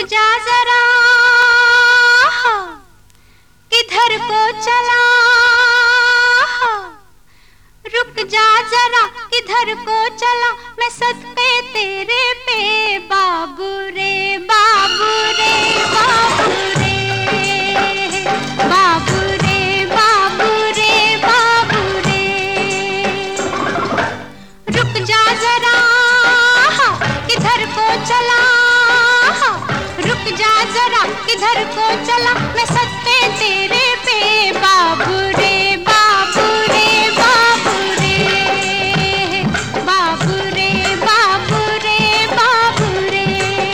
जा जरा, किधर को चला, रुक जा जरा, किधर को चला, मैं सदके तेरे पे बाबू रे बाबू रे बाबू रे बाबू रे बाबू रे बाबू रे। रुक जा जरा, किधर को चला, रुक जा जरा, किधर को चला, मैं सदके तेरे पे बाबू रे बाबू रे बाबू रे बाबू रे बाबू रे बाबू रे।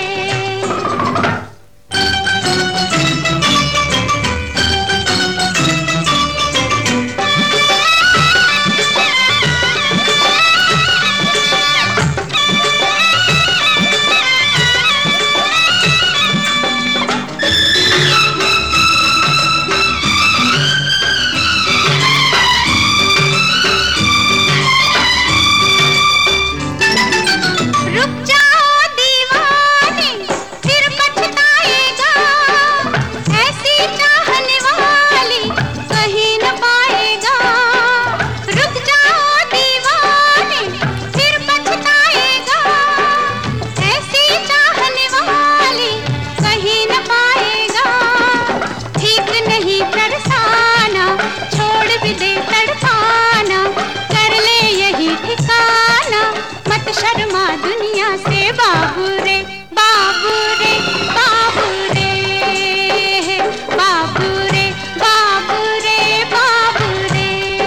रुक जाओ दीवाने, फिर पछताएगा, ऐसी चाहने वाली कहीं न पाएगा। रुक जाओ दीवाने, फिर पछताएगा, ऐसी चाहने वाली कहीं न पाएगा। ठीक नहीं तरसाना, छोड़ भी दे तड़पाना, कर ले यही ठिकाना, मत शर्मा दुनिया से बाबू रे बाबू रे बाबू रे बाबू रे बाबू रे बाबू रे।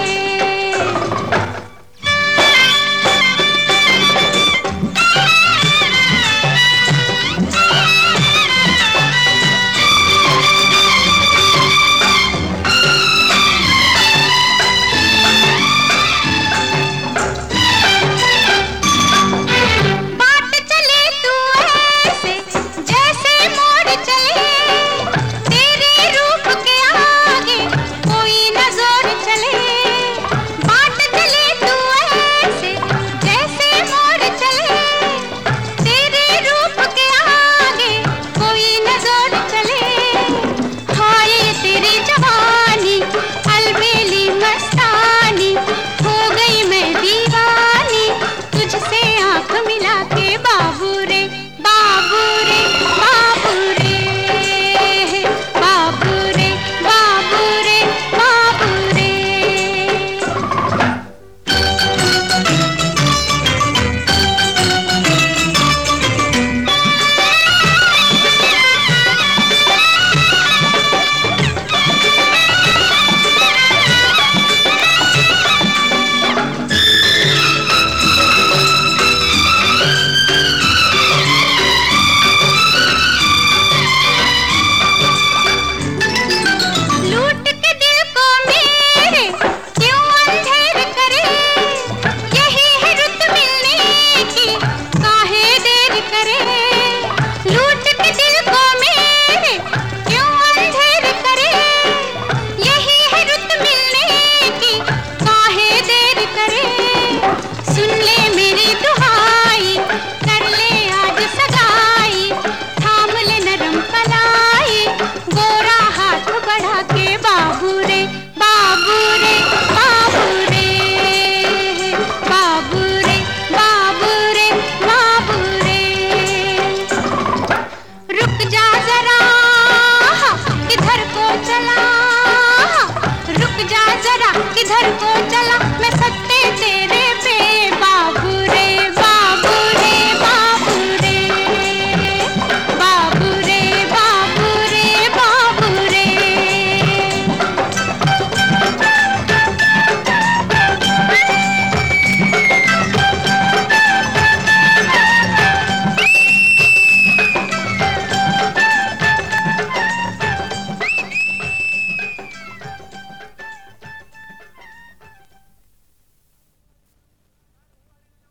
बाट चले तू ऐसे जैसे मोड़ चले, तेरे रूप के आगे कोई न जोर चले। बाट चले तू ऐसे जैसे मोड़ चले, तेरे रूप के आगे कोई न जोर चले। हाय तेरी जवानी, अलबेली मस्तानी, हो गई मैं दीवानी, तुझसे आंख मिला के बाबू रे बाबू रे बाबू रे बाबू रे बाबू रे बाबू रे। लूट के दिल को मेरे क्यों अंधेर करे, यही है रुत मिलने की काहे देर करे। लूट के दिल को मेरे क्यों अंधेर करे, यही है रुत मिलने की काहे देर करे। सुन ले मेरी दुहाई, कर ले आज सगाई, थाम ले नरम कलाई, गोरा हाथ बढ़ा के बाबू रे बाबू रे बाबू रे बाबू रे बाबू रे बाबू रे। रुक जा जरा, किधर को चला, रुक जा जरा, किधर को